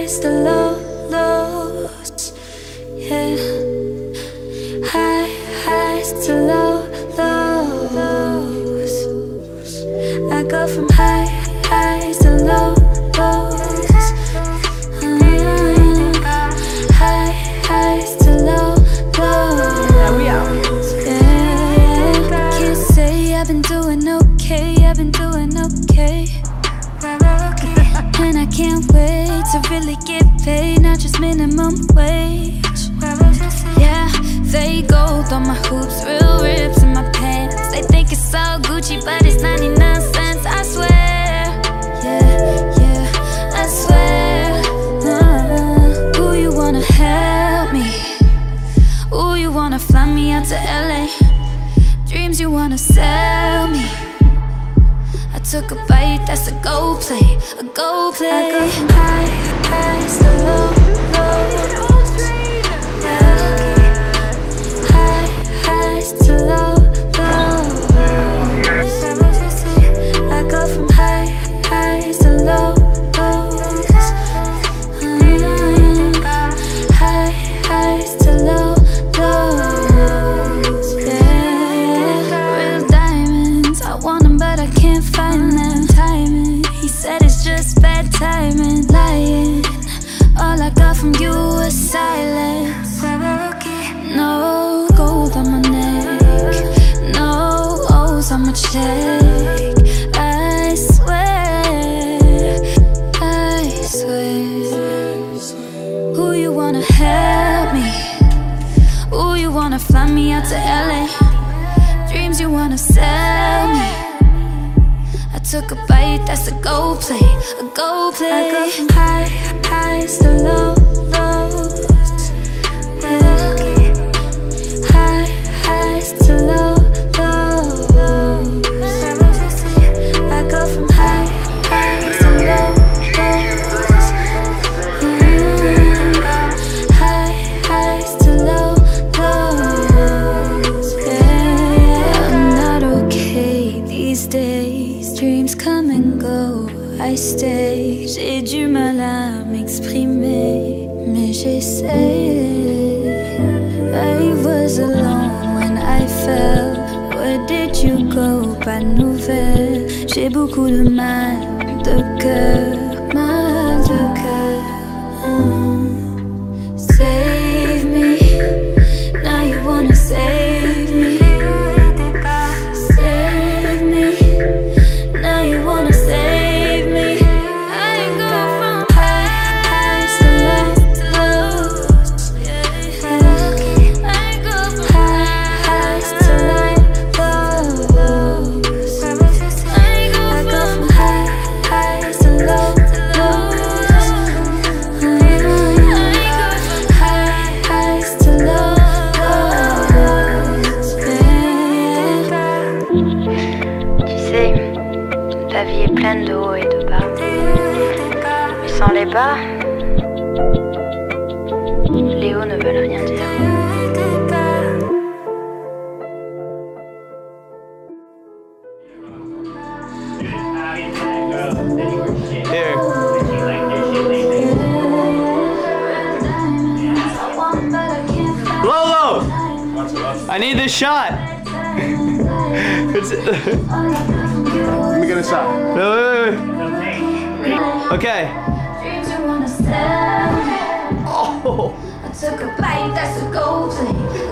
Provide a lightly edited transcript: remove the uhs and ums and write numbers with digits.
highs to lows, yeah. High highs to lows. I go from high highs to lows. High highs to lows. Yeah, we out. Yeah. Can't say I've been doing okay. I've been doing okay. And I can't wait to really get paid, not just minimum wage. Yeah, fake gold on my hoops, real rips in my pants. They think it's all Gucci, but it's 99 cents, I swear. Yeah, yeah, I swear. Ooh, you wanna help me? Ooh, you wanna fly me out to LA? Dreams you wanna sell me? I took a bite, that's a go play, a go play. I go from high highs to low lows. High highs to low lows. I go from high highs to low lows. High highs to low lows. Yeah, real diamonds. I want them, but I can't find them. Timing, he said it's just bad timing. Lying, all I got from you was silence. No gold on my neck, no O's on my check. I swear, I swear. Who you wanna help me? Ooh, you wanna fly me out to LA? Dreams you wanna sell me? I took a bite, that's a go play, a go play. I go from high highs to low lows. Yeah. High highs to low lows. I go from high highs to low lows. High highs to low lows. Yeah, I'm not okay these days. Dreams come and go, I stay. J'ai du mal à m'exprimer, mais j'essaie. I was alone when I fell. Where did you go? Pas de nouvelles. J'ai beaucoup de mal de cœur, mal de cœur. Save me, now you wanna save me. Save me, now you wanna save me. I go from high highs to lows. I go from high highs to lows. I go from high highs to lows. I go from high highs to lows. Tu sais, ta vie est pleine de hauts et de bas. Mais sans les bas, les hauts ne veulent rien dire. Here. Lolo! I need this shot. Let me get a shot. Wait. Okay. Dreams you wanna sell me? Oh. I took a bite, that's a go play.